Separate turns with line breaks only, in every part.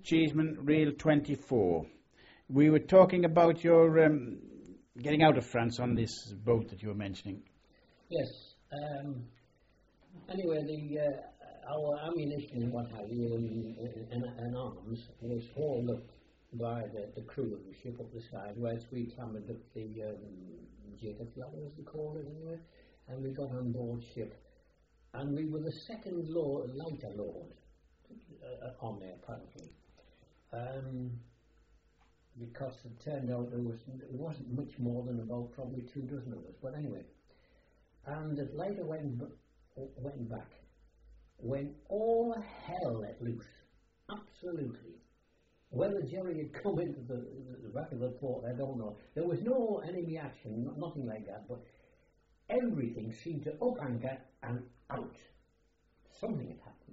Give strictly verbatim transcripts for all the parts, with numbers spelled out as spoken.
Cheeseman, Reel twenty-four. We were talking about your um, getting out of France on this boat that you were mentioning.
Yes. Um, anyway, the uh, our ammunition and what have you and, and, and arms was hauled up by the, the crew of the ship up the side, whereas we clambered up the um, Jacob yacht, as they call it anyway, and we got on board ship. And we were the second load, lighter load uh, on there, apparently. Um, because it turned out there was, it wasn't much more than about probably two dozen of us. But anyway, and as later went, went back, when all hell let loose, absolutely. Whether Jerry had come into the, the back of the port, I don't know. There was no enemy action, nothing like that, but everything seemed to up anchor and out. Something had happened.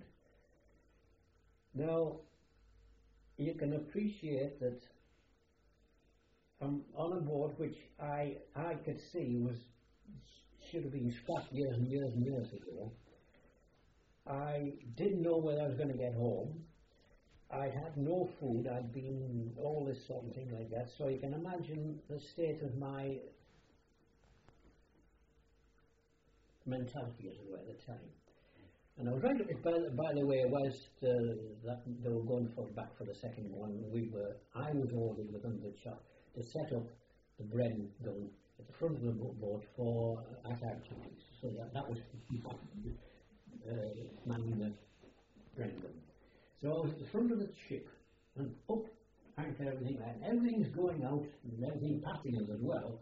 Now, you can appreciate that um, on a board which I I could see was should have been scrapped years and years and years ago. I didn't know whether I was going to get home. I'd had no food. I'd been all this sort of thing like that. So you can imagine the state of my mentality, as it were, at the time. And I was right, by, by the way, whilst uh, that they were going for back for the second one, we were, I was ordered with under shot to set up the Bren gun at the front of the boat for attack duties. So that, that was uh, manning the Bren gun. So I was at the front of the ship and up anchor everything, and everything's going out and everything passing us as well.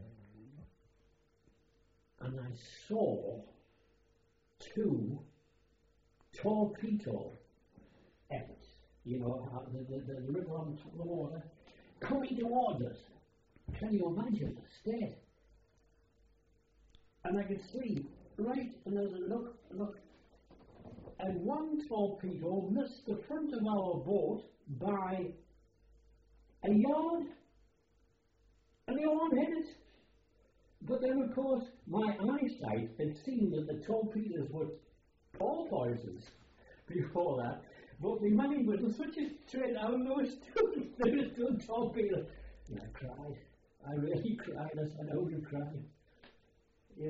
And I saw two torpedo efforts, you know, the, the, the river on top of the water, coming towards us. Can you imagine the state? And I could see, right, and there's a look, look, and one torpedo missed the front of our boat by a yard, and the other one hit it. But then, of course, my eyesight had seen that the torpedoes were all poisons before that. But my mind was in such a trend, I don't know, there was still torpedoes. And I cried. I really cried. I said, I would cry. Yeah.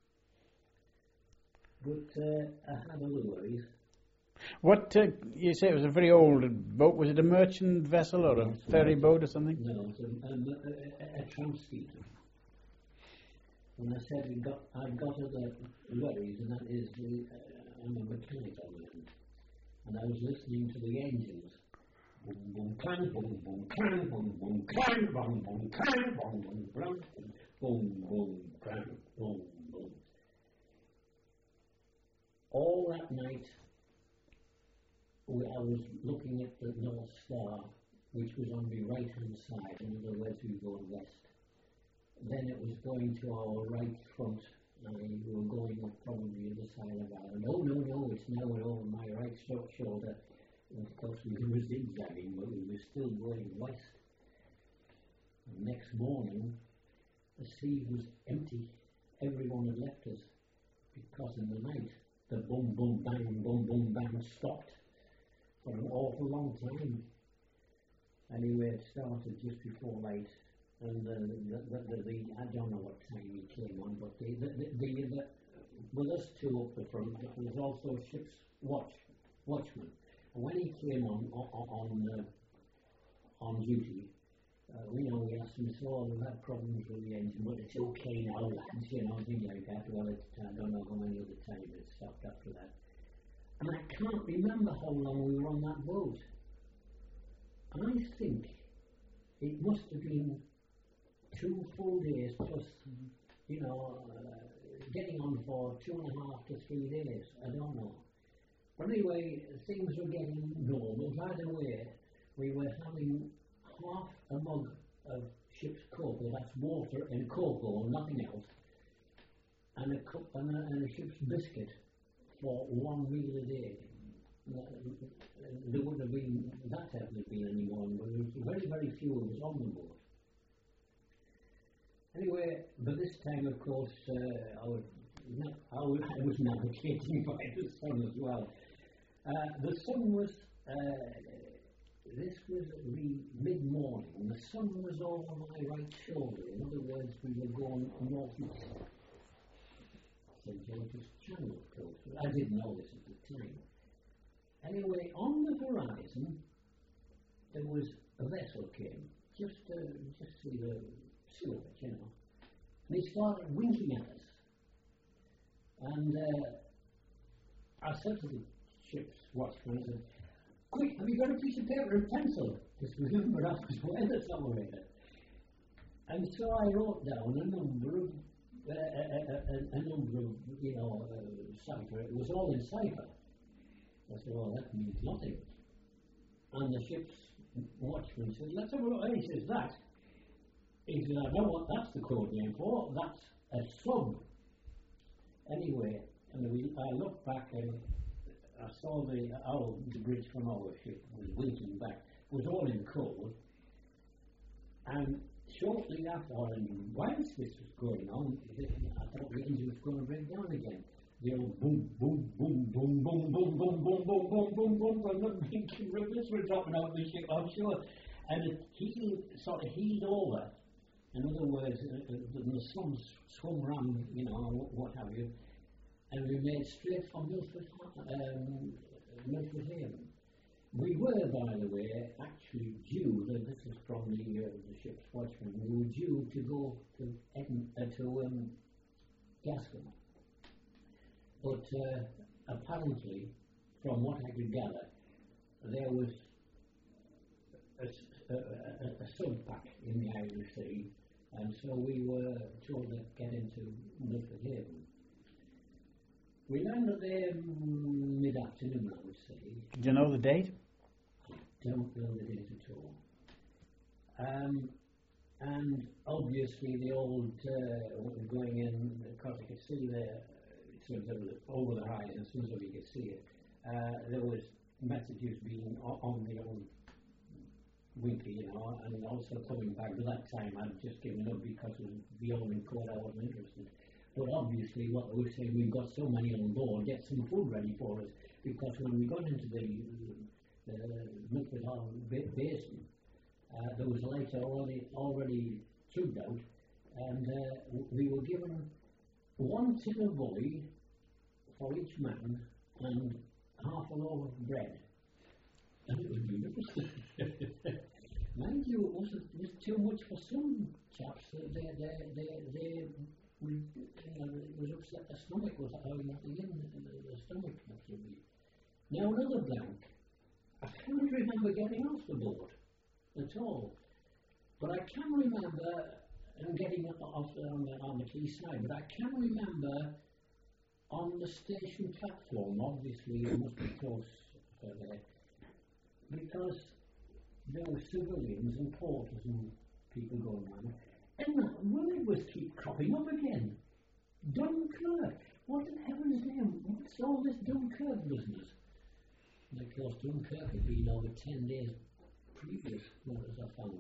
But uh, I had other worries.
What, uh, you say it was a very old boat. Was it a merchant vessel or a
Yes,
ferry boat or something?
No, it was a, a, a, a transpeter. And I said we got, I've got other worries, and that is the, uh, I'm a mechanic on land. And I was listening to the engines. Boom, boom, clang, boom, boom, clang, boom, boom, clang, boom, boom, clang, boom, boom, boom, boom, boom, clang, boom, boom. All that night, I was looking at the North Star, which was on the right-hand side, in other words, we were going west. Then it was going to our right front, and we were going up probably the other side of our, no, no, no, it's now over my right short shoulder. And of course we were zigzagging, but we were still going west. And next morning, the sea was empty. Everyone had left us, because in the night, the boom, boom, bang, boom, boom, bang stopped for an awful long time. Anyway, it started just before light. And the, the, the, the, the, I don't know what time he came on, but the, the, the, the, the with us two up the front, there was also a ship's watch, watchman. And when he came on on on, uh, on duty, uh, we know we asked him, so we've had problems with the engine, but it's okay now, lads, you know, things like that. Well, it, I don't know how many other times it stopped after that. And I can't remember how long we were on that boat. And I think it must have been two full days plus, you know, uh, getting on for two and a half to three days. I don't know. But anyway, things were getting normal. By the way, we were having half a mug of ship's cocoa, that's water and cocoa, nothing else, and a cup and a, and a ship's biscuit for one meal a day. Uh, there wouldn't have been that hasn't been any more, but there was very, very few of us on the boat. Anyway, by this time, of course, uh, I, was not, I, was, I was navigating by the sun as well. Uh, the sun was uh, this was re- mid-morning. The sun was over my right shoulder. In other words, we were going northeast. Saint George's Channel, of course. I didn't know this at the time. Anyway, on the horizon, there was a vessel came. Just, uh, just see the silhouette, you know. And he started winking at us. And uh, I said to the ship's watchman, I said, "Quick, have you got a piece of paper and pencil?" Because remember, I was weather operator. And so I wrote down a number of, uh, a, a, a, a number of, you know, uh, cipher. It was all in cipher. I said, "Well, that means nothing." And the ship's watchman said, "Let's have a look." And he says, "That?" He said, "I know what that's the code name for. That's a sub." Anyway, and we, I looked back and I saw the, our, the bridge from our ship was winking back. It was all in code. And shortly after, and whilst this was going on, I thought the engine was going to break down again. The old boom, boom, boom, boom, boom, boom, boom, boom, boom, boom, boom, boom, boom, and the blinking rivers were dropping out of the ship, I'm sure. And it heeled, sort of heeled over. In other words, uh, uh, the sun swung round, you know, what have you. And we made straight for Milford, um, Milford Haven. We were, by the way, actually due, this is from the, uh, the ship's watchman, we were due to go to, Edin, uh, to um, Gascon. But uh, apparently, from what I could gather, there was a, a, a, a sub-pack in the Irish Sea, and so we were told to get into Milford Haven. We landed there mm, mid-afternoon, I would say.
Do you know the date?
I don't know the date at all. Um, and obviously the old, uh, going in, because I could see there, sort of over the horizon, as soon as we could see it, uh, there was messages being on, on the old winky, you know, and also coming back. By that time I'd just given up because it was the only code I wasn't interested. But obviously what they were saying, we've got so many on board, get some food ready for us, because when we got into the uh, Milford Basin, uh, there was lights already already tubed out, and uh, we were given one tin of bully for each man and half a loaf of bread. And it was beautiful. Mind you, it was, it was too much for some chaps. They, they, they, they, we, you know, it was upset. The stomach was having nothing in the, the stomach, absolutely. Now another blank. I can't remember getting off the boat at all. But I can remember and getting off on the, on the quay side, but I can remember on the station platform, obviously it must be close uh, there, because there were civilians and porters and people going around, and that word was keep cropping up again. Dunkirk. What in heaven's name? What's all this Dunkirk business? And of course Dunkirk had been over ten days previous, not as I found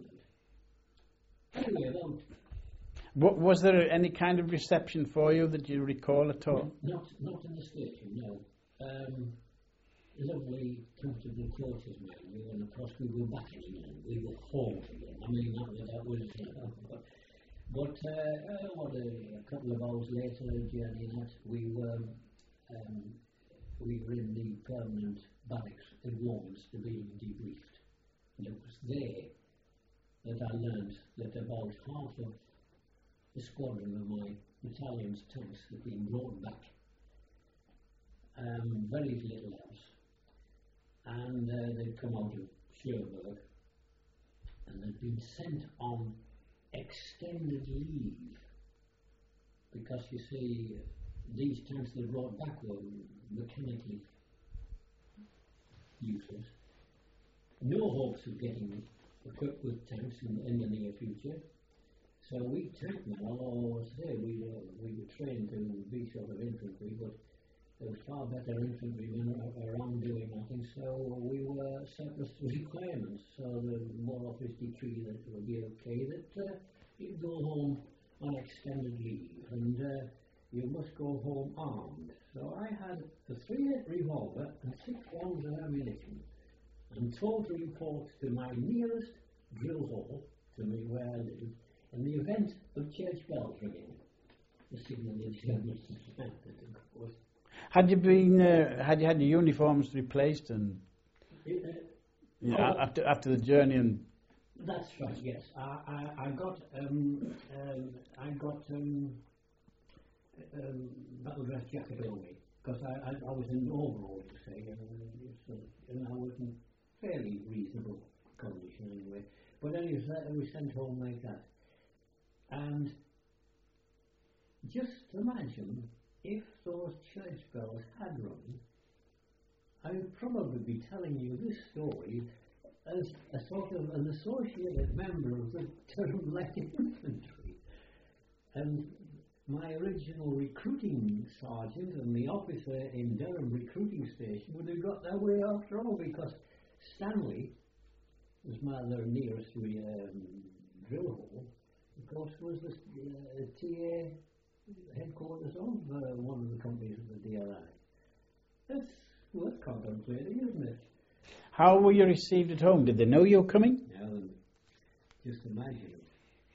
it. Anyway, about
What, was there any kind of reception for you that you recall at all?
Not, not in the station, no. Um, lovely, comfortable quarters, man. And of course, we were back in England. We were home again. I mean, that, that was. Uh, but but uh, uh, what a, a couple of hours later, journey that we were um, we were in the permanent barracks in Warmans to be debriefed. And it was there that I learned that about half of the squadron of my battalion's tanks had been brought back, um, very little else, and uh, they'd come out of Cherbourg and they'd been sent on extended leave, because you see these tanks they brought back were mechanically useless. No hopes of getting equipped with tanks in, in the near future. So we tankmen, although today we were, we were trained to be sort of infantry, but there was far better infantrymen around doing nothing, so we were surplus to requirements. So the War Office decreed that it would be okay that uh, you'd go home on extended leave, and uh, you must go home armed. So I had a three eight revolver and six rounds of ammunition, and told to report to my nearest drill hole to me where I live in the event of church bells ringing. The signal is German suspended, of course.
Had you been, uh, had you had your uniforms replaced and
It, uh,
you know,
oh,
after after the journey and
That's right. Yes, I, I, I got um, um, I got um, um, battle dress jacket on me because I, I, I was in overall, you say, and, uh, and I was in fairly reasonable condition anyway. But anyway, so I was sent home like that, and just imagine if those church bells had rung, I would probably be telling you this story as a sort of an associated member of the Durham Light Infantry. And my original recruiting sergeant and the officer in Durham recruiting station would have got their way after all, because Stanley was my other nearest re, um, drill hole, of course, was the uh, T A headquarters of uh, one of the companies of the D R I. That's worth contemplating, isn't it?
how were you received at home? Did they know you were coming?
Now, just imagine it.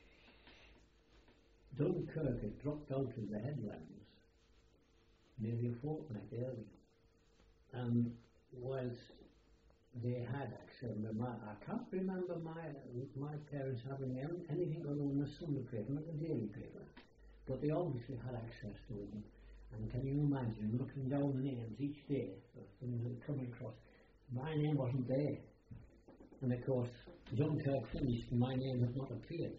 Dunkirk had dropped out of the headlands nearly a fortnight early, and whilst they had access, my, I can't remember my my parents having any, anything other than the Sunday paper, not the daily paper, but they obviously had access to them. And can you imagine looking down the names each day of things that were coming across? My name wasn't there, and of course Dunkirk finished and my name had not appeared.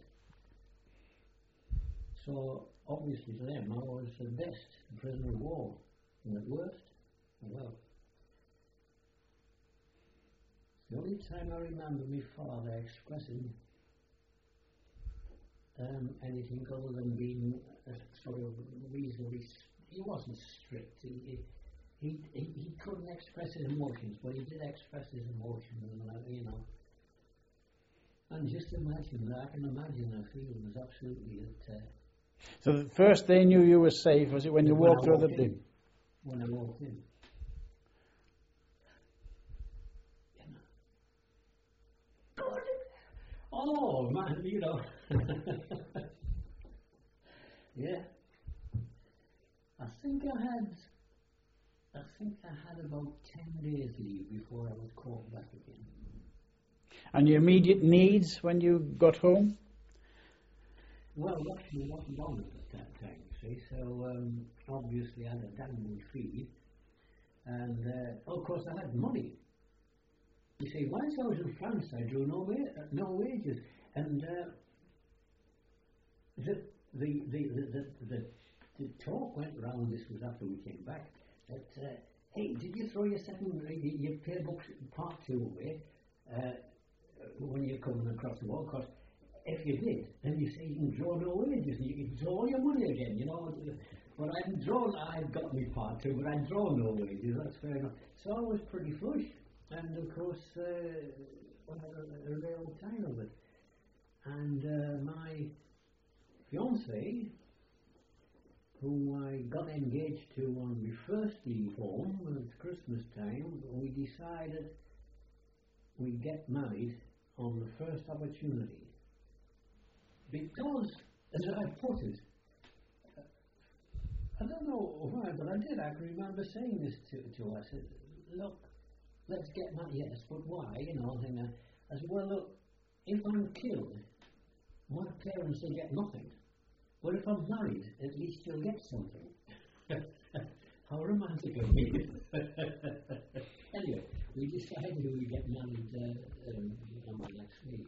So obviously to them I was the best prisoner of war, and the worst, well, the only time I remember my father expressing um, anything other than being a sort of reasonably, he wasn't strict, he, he, he, he couldn't express his emotions, but he did express his emotions, and, uh, you know. And just imagine that, I can imagine the feeling was absolutely that. Uh,
So the first they knew you were safe was it when you
when
walked
I
through the
walked
thing?
in. When I walked in. You know. Good. Oh man, you know. Yeah. I think I had, I think I had about ten days leave before I was called back again.
And your immediate needs when you got home?
Well, actually wasn't on it at that time, you see, so um, obviously I had a damn good feed, and uh, of course I had money. You see, once I was in France I drew no, wa- uh, no wages, and uh, the, the, the, the, the, the, the talk went round, this was after we came back, that, uh, hey, did you throw your second, uh, your pay books part two away uh, when you're coming across the wall? Cause if you did, then you say you can draw no wages, and you can draw all your money again, you know. But I hadn't drawn, I'd got me part two, but I'd drawn no wages, that's fair enough. So I was pretty flush, and of course, uh, I had a, a real time of it. And uh, my fiancée, whom I got engaged to on my first leave home at Christmas time, we decided we'd get married on the first opportunity. Because, as I put it, I don't know why, but I did. I can remember saying this to, to her. I said, look, let's get married. Yes, but why? You know, I, think I, I said, well, look, if I'm killed, my parents will get nothing. But if I'm married, at least you'll get something. How romantic of me. Anyway, we decided we would get married uh, um, on my next leave.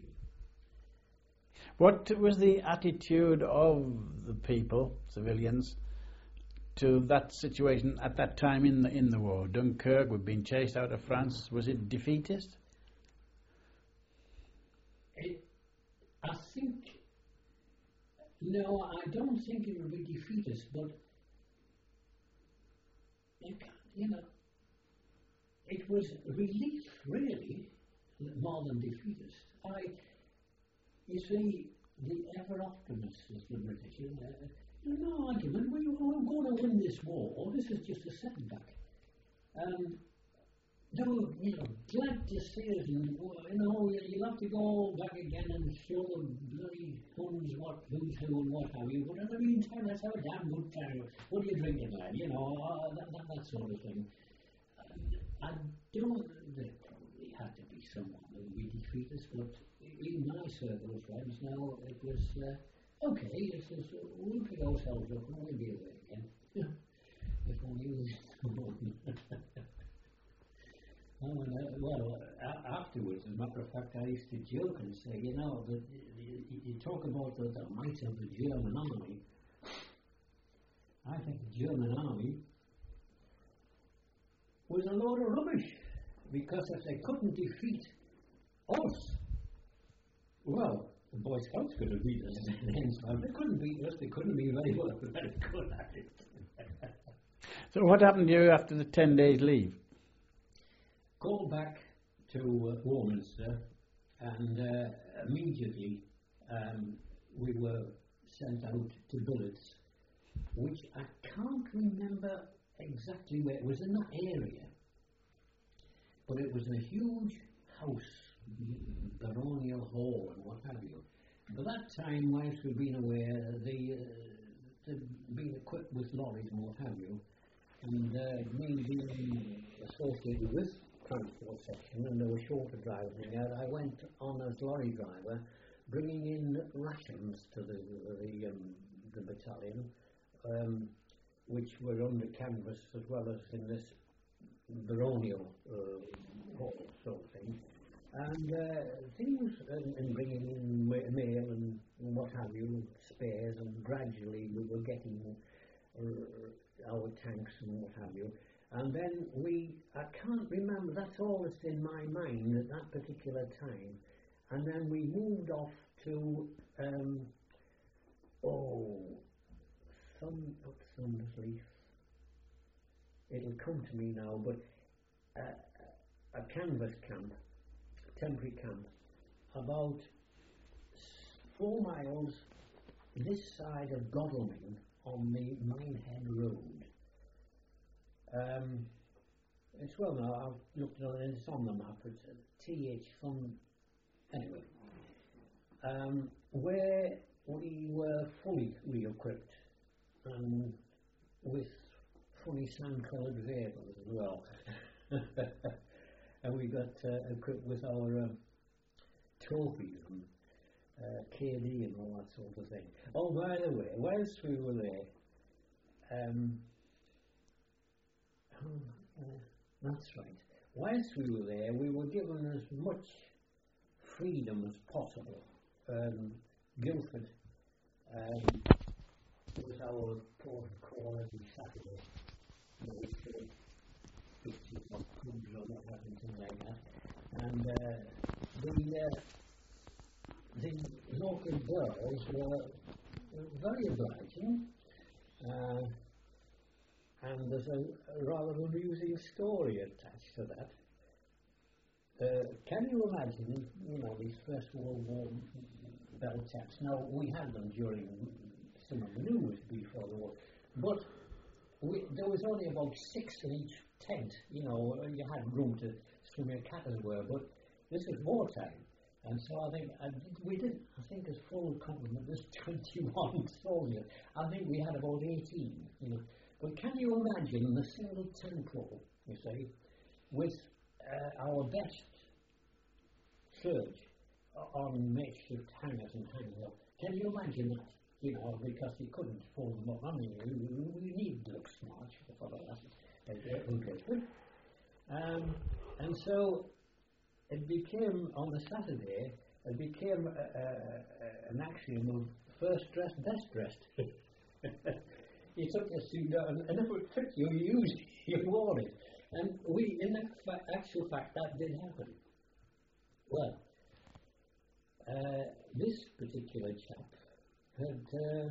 What was the attitude of the people, civilians, to that situation at that time in the in the war? Dunkirk, we'd been chased out of France. Was it defeatist?
It, I think, no, I don't think it would be defeatist, but you, can't, you know, it was relief, really, more than defeatist. I. You see, the ever-optimist is the British. Uh, no argument, we are going to win this war. This is just a setback. Um, they were, you know, glad to see us, and you know, you'll have to go back again and show the bloody Huns what who's who and what have you. But in the meantime, let's have a damn good time. What are you drinking, lad? You know, uh, that, that that sort of thing. Uh, I don't. There probably had to be someone who would defeat us, but in my circle of friends now, it was uh, okay. It was uh, we'll pick ourselves up and we'll be away again. If only we Oh, and, uh, well, uh, afterwards, as a matter of fact, I used to joke and say, you know, that you, you talk about the, the might of the German army. I think the German army was a load of rubbish, because if they couldn't defeat us, well, the Boy Scouts could have beat us. If they couldn't beat us, they couldn't be very well very good at it.
So what happened to you after the ten days leave?
Go back to uh, Warminster, and uh, immediately um, we were sent out to billets, which I can't remember exactly where. It was in that area, but it was a huge house, baronial hall and what have you. By that time, whilst we've been aware, they, uh, they'd been equipped with lorries and what have you, and uh, me being associated with transport section, and there were shorter drivers in there, I went on as lorry driver, bringing in rations to the the, um, the battalion, um, which were under canvas as well as in this baronial uh, hall sort of thing, and uh, things, and, and bringing in mail and what have you, spares, and gradually we were getting uh, our tanks and what have you. And then we, I can't remember, that's all that's in my mind at that particular time. And then we moved off to, um, oh, some, not Sundersleaf. It'll come to me now, but uh, a canvas camp, temporary camp, about four miles this side of Godalming on the Minehead Road. Um, it's well now, I've looked at it, it's on the map, it's a T H some, anyway, um, where we were fully re-equipped and with funny sand-coloured vehicles as well. And we got uh, equipped with our um, trophies and uh, K D and all that sort of thing. Oh, by the way, whilst we were there, um, Oh, uh, that's right. Whilst we were there, we were given as much freedom as possible. Um, Guildford um, was our port of call every Saturday. You know, we could pictures of pubs or what happened, things like that. And uh, the, uh, the local girls were very obliging. Uh, And there's a, a rather amusing story attached to that. Uh, can you imagine, you know, these First World War bell taps? Now, we had them during some of the news before the war, but we, there was only about six in each tent. You know, you had room to swim your cat as well, but this was wartime. And so I think, I, we did, I think as full complement, there's twenty-one soldiers. I think we had about eighteen, you know. But can you imagine the single tent pole, you see, with uh, our best surge on makeshift hangers and hangers up? Can you imagine that? You know, because you couldn't pull them up. I mean, we, we need to look smart for that. Um, and so it became, on the Saturday, it became a, a, a, an axiom of first dressed, best dressed. You took your suit out, and, and if it fit you, you used it, you wore it. And we, in that fa- actual fact, that did happen. Well, uh, this particular chap had, uh,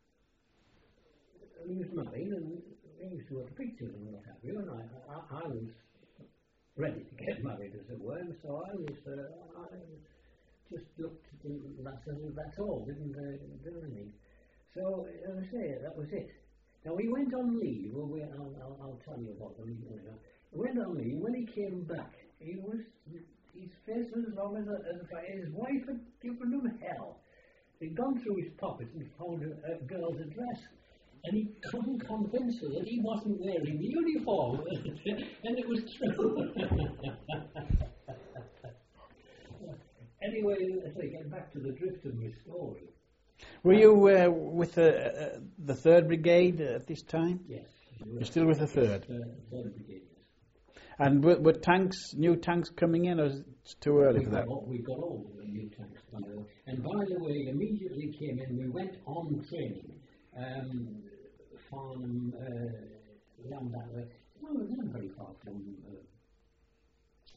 he was married, and he used to look at pictures and what have you, and I, I, I was ready to get married, as it were, and so I was, uh, I just looked at that, that's all, didn't uh, do anything. So, as I say, that was it. Now, he went on leave. Well, we, I'll, I'll, I'll tell you about the leave. You know. went on me. When he came back, he was, his face was as long as a, as a, his wife had given him hell. He'd gone through his pockets and found a, a girl's address. And he couldn't convince her that he wasn't wearing the uniform. And it was true. Anyway, as I get back to the drift of my story.
Were you uh, with the, uh, the third Brigade at this time?
Yes.
You're still with the third?
Uh, third Brigade, yes.
And were, were tanks, new tanks coming in, or is it too early
we
for that?
Got, we got all the new tanks, by the way. And by the way, immediately came in, we went on training. Um, Farnham, uh, around that way. Well, we're not very far from uh,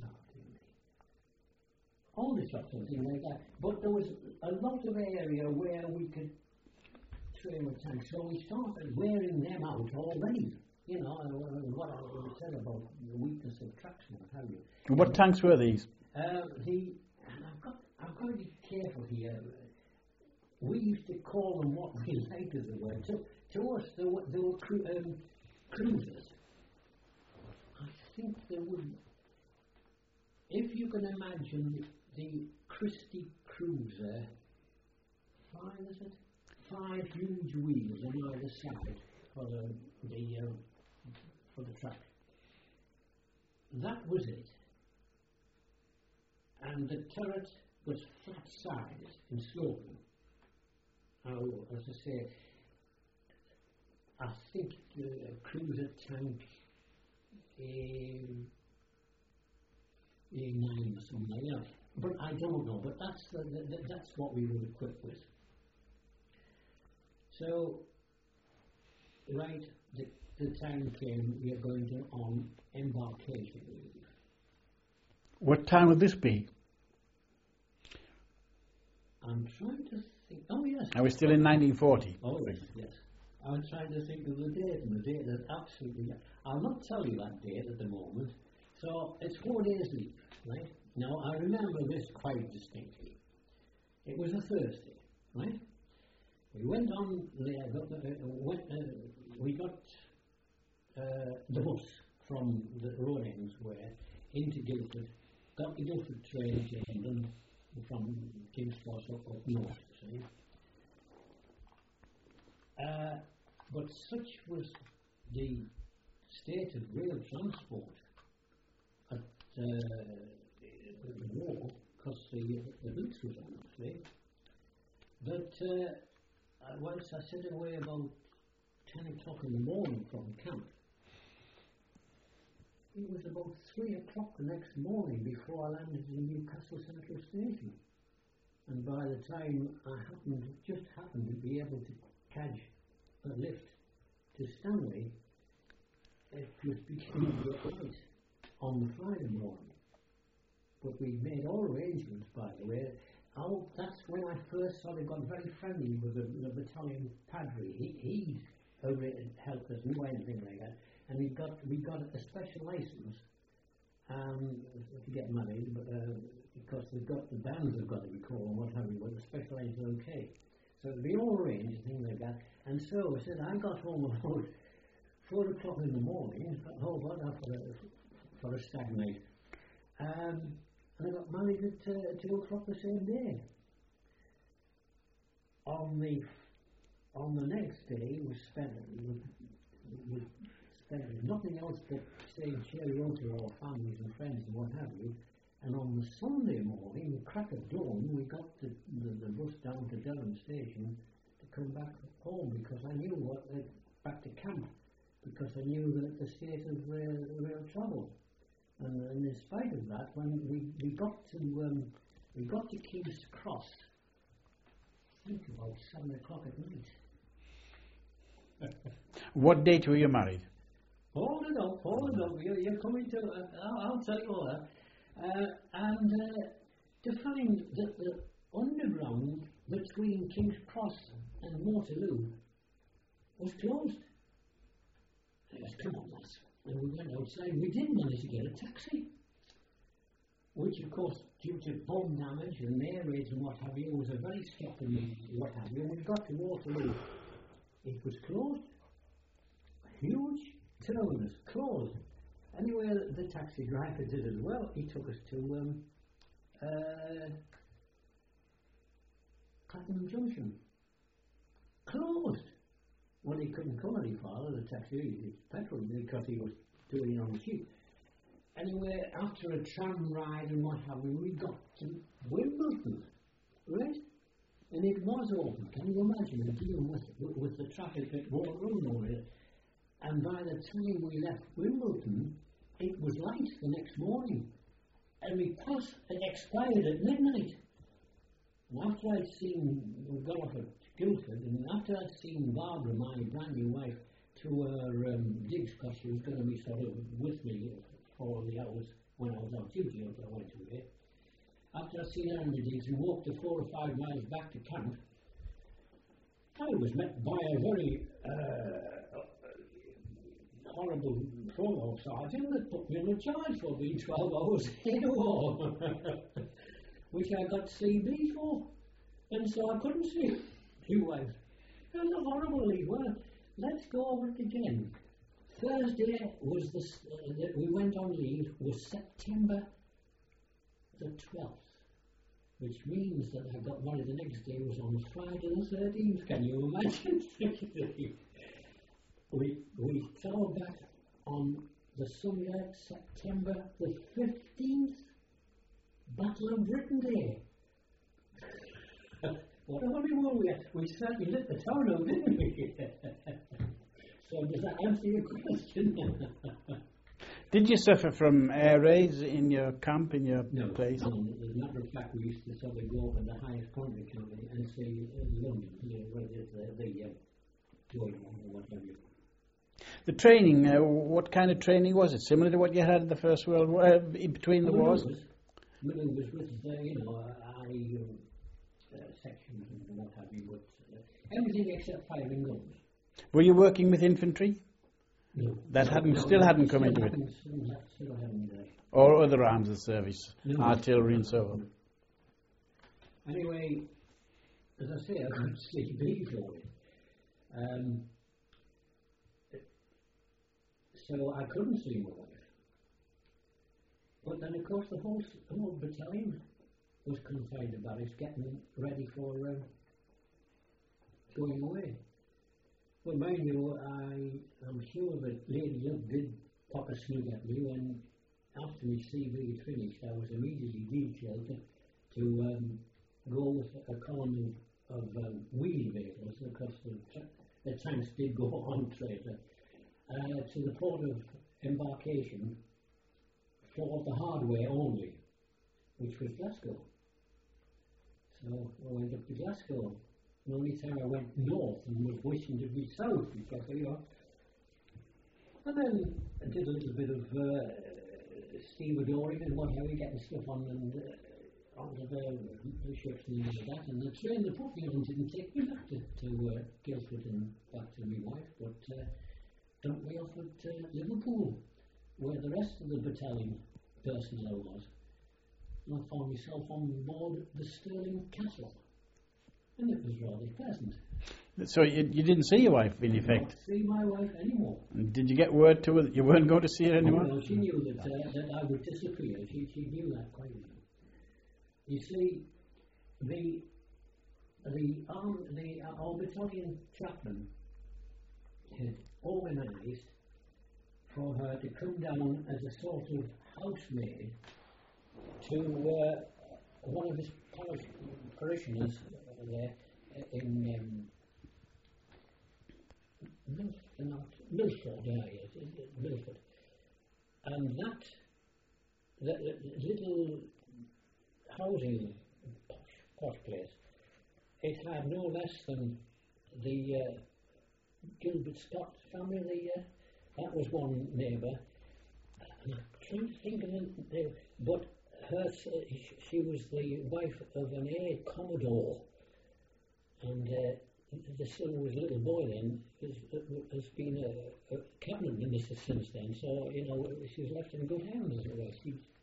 all the shops and things like that. But there was a lot of area where we could train with tanks, so we started wearing them out already. You know, and what I said about the weakness of traction, what have you.
And what tanks were these?
Uh, the and I've got I've got to be careful here. We used to call them what we later they were. To, to us, they were, they were cru- um, cruisers. I think they would. If you can imagine the Christie Cruiser, five is it? Five huge wheels on either side for the the uh, for the track. That was it. And the turret was flat-sided and sloping. Oh, as I say, I think the cruiser tank A nine or something like that. But I don't know. But that's the, the, that's what we were equipped with. So, right, the, the time came. We are going to on embarkation leave.
What time would this be?
I'm trying to think. Oh yes.
Are we still in nineteen forty?
Oh yes, yes. I'm trying to think of the date, and the date is absolutely. I'll not tell you that date at the moment. So it's four days leave, right? Now I remember this quite distinctly. It was a Thursday, right? We went on there. Got the, uh, went, uh, we got uh, the bus from the road ends where into Guildford. Got the Guildford train to London from King's Cross up, up north, see. Uh, but such was the state of rail transport at uh, the war, because the, the boots was on, see, that uh, whilst I sat away about ten o'clock in the morning from camp, it was about three o'clock the next morning before I landed in Newcastle Central Station. And by the time I happened, just happened to be able to catch a lift to Stanley, it was beginning to get light on the Friday morning. But we'd made all arrangements, by the way. Oh, that's when I first sort of got very friendly with the, the battalion padre. He, he helped us, knew anything like that. And we got we got a special license um, to get married, but uh, because they've got the bands have got to be called and what have you, but the special license is okay. So it'd be all arranged and things like that. And so I said I got home about four o'clock in the morning. Oh, what for a for a stag night. Um, and I got married at uh, two o'clock the same day. On the on the next day was spent with, with spent with nothing else but saying cheerio to our families and friends and what have you. And on the Sunday morning, the crack of dawn, we got the, the, the bus down to Durham Station to come back home because I knew what uh, back to camp because I knew that the state of rail, rail travel. And, and in spite of that, when we, we got to um, we got to King's Cross, I think about seven o'clock at night.
What date were you married?
Hold it up, hold it up. You're, you're coming to. Uh, I'll, I'll tell you all that. Uh, and uh, to find that the underground between King's Cross and Waterloo was closed. I said, come on, lads. And we went outside. We did manage to get a taxi, which, of course, due to bomb damage and air raids and what have you, was a very skeptical what have you. When we got to Waterloo, it was closed. Huge terminus closed. Anyway, the taxi driver did as well. He took us to um, uh, Clapham Junction. Closed. Well, he couldn't come any farther, the taxi, his petrol, because he was doing it on the sheet. Anyway, after a tram ride and what have you, we got to Wimbledon, right? And it was open. Can you imagine dealing with, with, with the traffic that won't run over it? And by the time we left Wimbledon, it was light the next morning. And we passed, it expired at midnight. And after I'd seen, we got off at Guildford, and after I'd seen Barbara, my brand new wife, to her um, digs, because she was going to be sort of with me for the hours when I was on duty until I went away. After I'd seen her in the digs and walked the four or five miles back to camp, I was met by a very uh, horrible provost sergeant that put me on a charge for being twelve hours in a war, which I got C B for, and so I couldn't see my wife. It was a horrible leave. Well, let's go over it again. Thursday was the uh, that we went on leave was September the twelfth, which means that I got married the next day was on Friday the thirteenth. Can you imagine? we we fell back on the Sunday, September the fifteenth, Battle of Britain Day. What a honeymoon we had. We certainly lit the town up, didn't we? So does that answer your question?
Did you suffer from air raids in your camp, in your
no,
place?
No, as a matter of fact, we used to sort of go over the highest point we can and see in London, you know, where there's the, the uh, going on or what have you.
The training, uh, what kind of training was it? Similar to what you had in the First World War, uh, in between the wars?
Manoeuvres with, the, you know, I, um, uh, sections and what have you, but uh, everything except firing guns.
Were you working with infantry?
No.
That
no,
hadn't,
no,
still
no,
hadn't come
still
into it?
hadn't, Still, still hadn't, uh,
Or other arms of service,
no,
artillery and so on?
Anyway, as I say, I got C B for it. Um, so I couldn't see my wife. But then, of course, the whole, the whole battalion was confined to barracks, getting ready for um, going away. Well, mind you, I am sure that Lady Luck did pop a snoot at me when, after my C V had finished, I was immediately detailed to, to um, go with a column of, of um, wheelie vehicles, because the, tra- the tanks did go on traitor, uh, to the port of embarkation for the hardware only, which was Glasgow. So I went up to Glasgow. The only time I went north and was wishing to be south, because, you know. And then I did a little bit of uh, stevedoring and what have you, getting stuff on and uh, onto the, the ships and all of that. And the train that put me on didn't take me back to, to uh, Guildford and back to my wife, but uh, dumped me off at uh, Liverpool, where the rest of the battalion personnel was. And I found myself on board the Stirling Castle. And it was rather pleasant.
So you, you didn't see your wife, in effect?
I didn't see my wife anymore.
Did you get word to her that you weren't going to see her anymore?
Oh, no, she knew that, uh, that I would disappear. She, she knew that quite well. You see, the the, um, the uh, our battalion chaplain had organised for her to come down as a sort of housemaid to uh, one of his parish, parishioners there in um, Milford, not Milford area, Milford, and that, that, that little housing posh, posh place, it had no less than the uh, Gilbert Scott family. The, uh, that was one neighbour, and I'm trying to think of the, the but her, she was the wife of an Air Commodore, and uh, the son was a little boy then, has, has been a, a cabinet minister since then, so, you know, she was left in good hands as well. She,